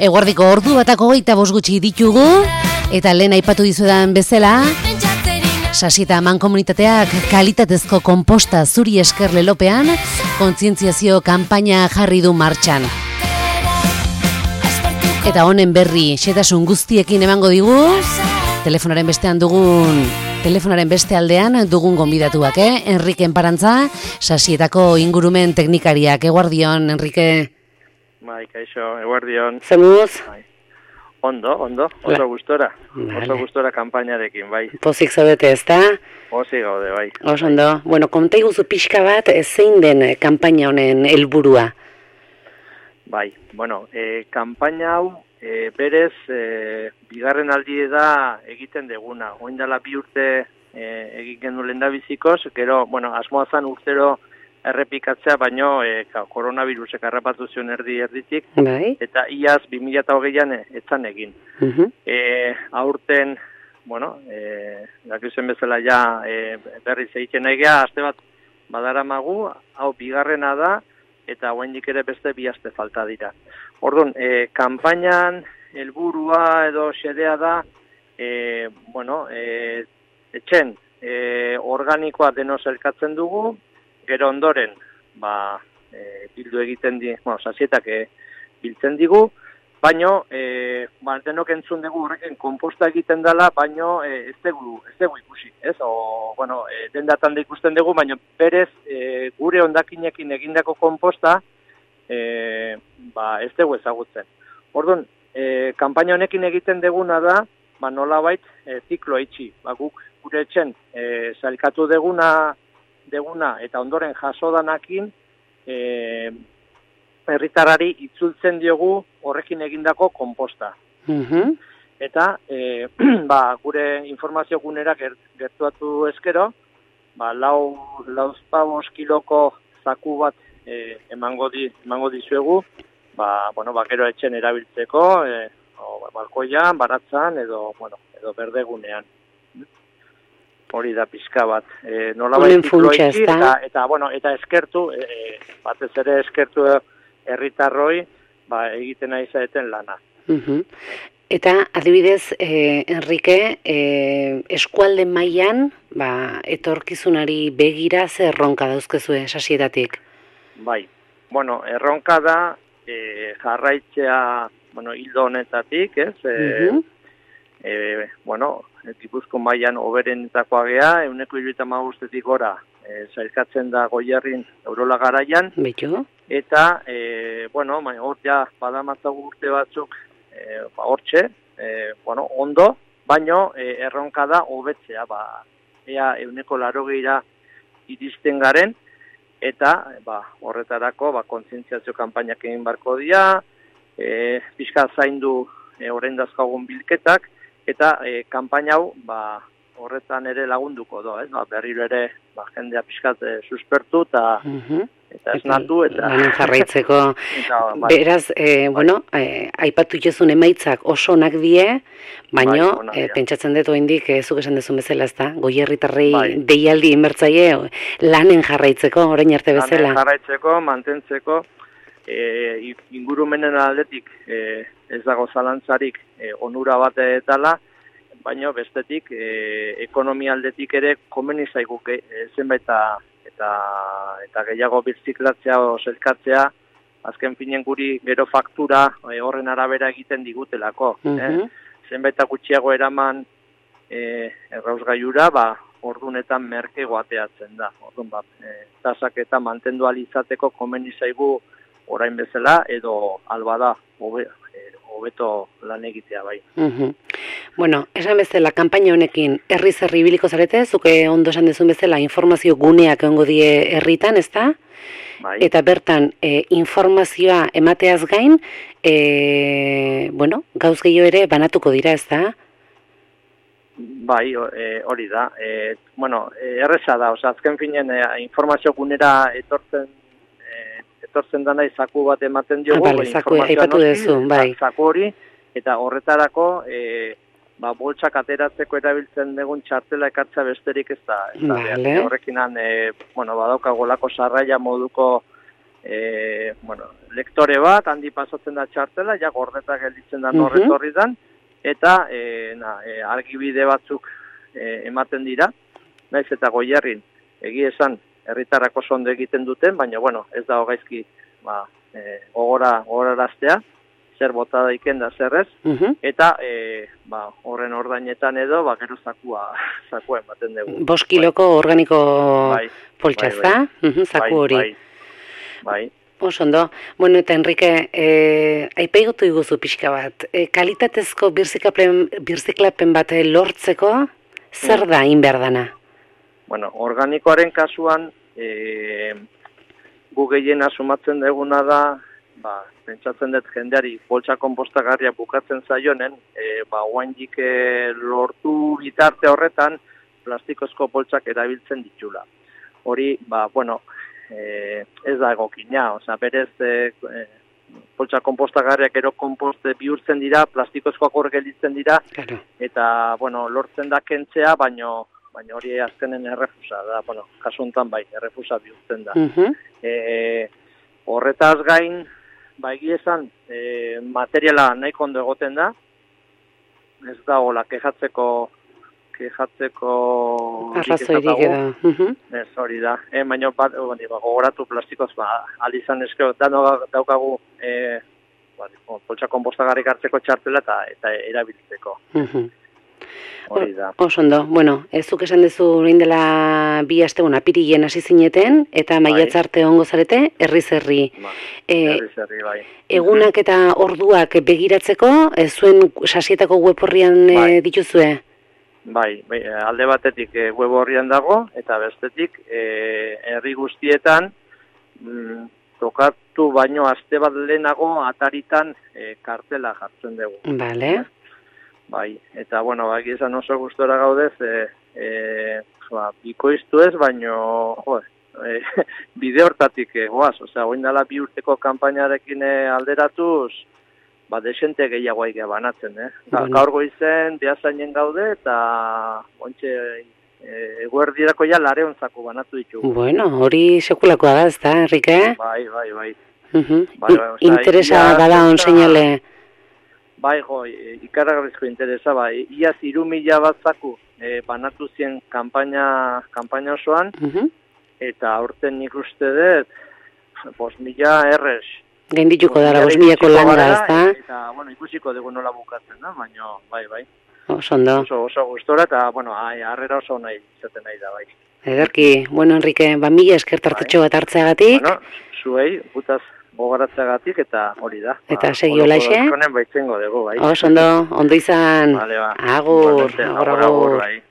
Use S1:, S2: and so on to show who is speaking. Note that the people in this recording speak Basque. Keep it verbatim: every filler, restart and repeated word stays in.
S1: Eguerdiko ordu batako hogeita bost gutxi ditugu, eta lehen aipatu dizuedan bezala, Sasieta mankomunitateak kalitatezko konposta zuri esker lelopean, kontzientziazio kanpaina jarri du martxan. Eta honen berri xetasun guztiekin emango digu, telefonaren bestean dugun, telefonaren beste aldean dugun gonbidatuak, eh? Enrique Enparantza, Sasietako ingurumen teknikariak. Eguardion, Enrique.
S2: Bai, kaixo, eguardion.
S1: Zemuz?
S2: Bai. Ondo, ondo, oso gustora. Vale. Oso gustora kanpainarekin, bai.
S1: Pozik zaudete, ez da?
S2: Pozik gaude, bai.
S1: Oso ondo. Bueno, konta iguzu pixka bat, zein den kanpaina honen helburua?
S2: Bai, bueno, e, kanpaina hau e, berez e, bigarren aldi da egiten deguna. Oin dela bi urte e, egiten du lehendabizikoz, gero, bueno, asmoa zan urtero errepikatzea, baino e, koronavirusek harrapatu zion erdi erditik,
S1: bai.
S2: Eta iaz bi mila hogeian etzan egin.
S1: Uh-huh.
S2: E, aurten, bueno, e, dakizen bezala ja e, berriz egiten egea, aste bat badaramagu, hau bigarrena da, eta oraindik ere beste bi aste falta dira. Orduan, e, kanpainan helburua edo xedea da, e, bueno, e, etxen e, organikoa denoz elkatzen dugu, gero ondoren, ba, e, bildu egiten di, bueno, Sasietak e, biltzen digu, baino, e, ba, denok entzun dugu horrekin komposta egiten dela, baino e, ez dugu, ez dugu ikusi, ez? O, bueno, e, dendatan da ikusten dugu, baino berez e, gure hondakinekin egindako komposta, e, ba, ez dugu ezagutzen. Orduan, e, kanpaina honekin egiten duguna da, ba, nolabait e, ziklo itxi, ba, guk gure etxen e, zailkatu deguna, deguna eta ondoren jasodanakin e, herritarrari itzultzen diogu horrekin egindako komposta.
S1: Uh-huh.
S2: Eta e, ba, gure informazio gunera gertuatu eskero, ba, lau, lauzpabos kiloko zaku bat e, emango, di, emango dizuegu, ba, bueno, bakero etxen erabiltzeko, e, o, balkoian, baratzan, edo, bueno, edo berdegunean. Hori da pizka bat. E, nolabait zikloiki eta, eta, bueno, eta eskertu, e, batez ere eskertu herritarroi, ba, egiten ari zaeten lana.
S1: Uh-huh. Eta, adibidez, eh, Enrique, eh, eskualde mailan, ba, etorkizunari begira ze erronka dauzkezue Sasietatik?
S2: Bai, bueno, erronka da e, jarraitzea, bueno, hildo honetatik, ez? E, uh-huh. e, bueno, Gipuzko mailan hoberenetakoa gea, ehuneko hirurogeita hamabostetik gora e, zailkatzen da Goierrin Eurola garaian.
S1: Bitu.
S2: Eta, e, bueno, hor ja badamatzagu urte batzuk e, ba, hortxe, e, bueno, ondo, baino e, erronka da hobetzea, ba, ea ehuneko laurogeira iristen garen, eta ba, horretarako ba, kontzientziazio kanpainak egin barko dira, e, pixka zaindu e, orain dazkagun bilketak, eta e, kanpaina hau ba, horretan ere lagunduko do, ez? Ba, berriro ere ba, jendea pixkat e, suspertu eta uh-huh. eta esnatu eta
S1: lanen jarraitzeko. Eta, bai. Beraz, e, bai. bueno, e, aipatu jozun emaitzak oso onak die, baino bai, e, pentsatzen dut oraindik e, zuk esan duzun bezala, ezta? Goierritarrei bai. deialdi inbertzaile lanen jarraitzeko orain arte bezala.
S2: Lanen jarraitzeko, mantentzeko, e, ingurumenen aldetik e, ez dago zalantzarik e, onura bat etala, baina bestetik e, ekonomia aldetik ere komeni zaiguke e, zenbait eta, eta, eta gehiago birziklatzea o zelkatzea, azken finen guri gero faktura e, horren arabera egiten digutelako.
S1: Uh-huh.
S2: eh? Zenbait eta gutxiago eraman e, errausgaiura, ba, ordunetan merkego ateatzen da. Orduan, ba, e, tasak eta mantendu alizateko komeni zaigu orain bezala, edo albada hobe, hobeto lan egitea bai.
S1: Uh-huh. Bueno, esan bezala, kanpaina honekin herriz herri ibiliko zarete, zuke ondo esan dezun bezala, informazio guneak egongo die herritan, ezta? Bai. Eta bertan, e, informazioa emateaz gain, e, bueno, gauz gehiago ere banatuko dira, ezta?
S2: Bai, e, hori da. E, bueno, e, erreza da, oza, azken finen e, informazio gunera etortzen etortzen dana zaku bat ematen diogu,
S1: ah, vale, zaku, aipatu dezu, bai.
S2: Zaku hori, eta horretarako e, ba, boltsak ateratzeko erabiltzen dugun txartela ekartza besterik ez da. Ez da
S1: vale.
S2: Horrekinan, e, bueno, badauka golako sarraia moduko e, bueno, lektore bat, handi pasatzen da txartela, ja gordeta gelditzen da norretorritan, eta e, na, e, argibide batzuk e, ematen dira, naiz eta Goierrin, egi esan, herritarrak oso ondo egiten duten, baina, bueno, ez da gaizki ba, e, gogora, gogoraraztea, zer bota daiken da zerrez, uh-huh. eta e, ba, horren ordainetan edo, ba, gero zakua, zakua ematen dugu.
S1: Bost kiloko bai. Organiko bai, poltsa, ez da? Bai, bai. Uh-huh, zaku hori.
S2: Bai, bai.
S1: Oso ondo. Bueno, eta Enrique, eh, aipaigotu iguzu pixka bat, eh, kalitatezko birziklapen bat lortzeko, zer da inberdana?
S2: Bueno, organikoaren kasuan, eh, gu gehien asumatzen duguna da, ba, pentsatzen dut jendeari poltsa konpostagarria bukatzen zaionen, e, ba, oaindik e, lortu bitarte horretan plastikozko poltsak erabiltzen ditula. Hori, ba, bueno, e, ez da egokina, osea, berez e, e, poltsa konpostagarriak ero konposte bihurtzen dira, plastikozkoak hor gelditzen dira, eta, bueno, lortzen da kentzea, baino, baina hori azkenen errefusa da, bueno, kasu honetan bai, errefusa bihurtzen da. Uh-huh. e, horretaz gain, ba, egia esan, e, materiala nahiko ondo egoten da, ez da hola, kejatzeko, kejatzeko...
S1: Arrazoirik edo. Uh-huh.
S2: Ez hori da. E, baina bat, ba, gogoratu plastikoz, ba, alizan eskero, dano daukagu, e, ba, poltsa konpostagarrik hartzeko txartela eta, eta erabiltzeko. Uh-huh. Hori da. Oso
S1: ondo, bueno, ez zuk esan dezu orain dela bi aste, bueno, apirilen hasi zineten, eta maiatz arte ongo zarete, herriz herri.
S2: Ba, herriz herri, bai.
S1: Egunak eta orduak begiratzeko, ez zuen sasietako web horrian bai. e, dituzue?
S2: Bai, bai, alde batetik e, web horrian dago, eta bestetik e, herri guztietan, mm, tokatu baino aste bat lehenago ataritan e, kartela jartzen dugu.
S1: Bale.
S2: Bai, eta, bueno, ba, egizan oso gustora gaudez, e, e, ba, bikoiztu ez, baino, jo, e, bide hortatik egoaz, osea, oindala bi urteko kanpainarekin alderatuz, ba, desente gehiago aigea banatzen, eh? Bueno. Gaur goizen, behazainen gaude, eta, ontxe, e, eguerdirako ja lareontzako banatu ditugu.
S1: Bueno, hori sekulakoa da, ez da, Enrique?
S2: Bai, bai, bai.
S1: Uh-huh. bai, bai osea, interesa bada on seinale.
S2: Bai, jo, ikaragarrizko interesa, bai, iaz hiru mila bat zaku e, banatu zien kanpaina, kanpaina osoan, uh-huh. eta aurten nik uste dut, bost mila errez.
S1: Gaindituko dara, bost milako langa, ez da?
S2: Eta, bueno, ikusiko dugu nola bukatzen, no? Baina, bai, bai.
S1: Oso ondo.
S2: Oso, oso gustora, eta, bueno, harrera oso nahi, izaten nahi da, bai.
S1: Ederki, bueno, Enrique, ba, mila eskertartetxo bat hartzeagatik.
S2: Bueno, zuei, gutaz, gogaratzeagatik eta hori da.
S1: Eta segi olaxe?
S2: Honen baitzengo dugu, bai.
S1: Oso ondo, ondo izan.
S2: Vale, ba.
S1: Agur,
S2: agur, agur, agur, bai.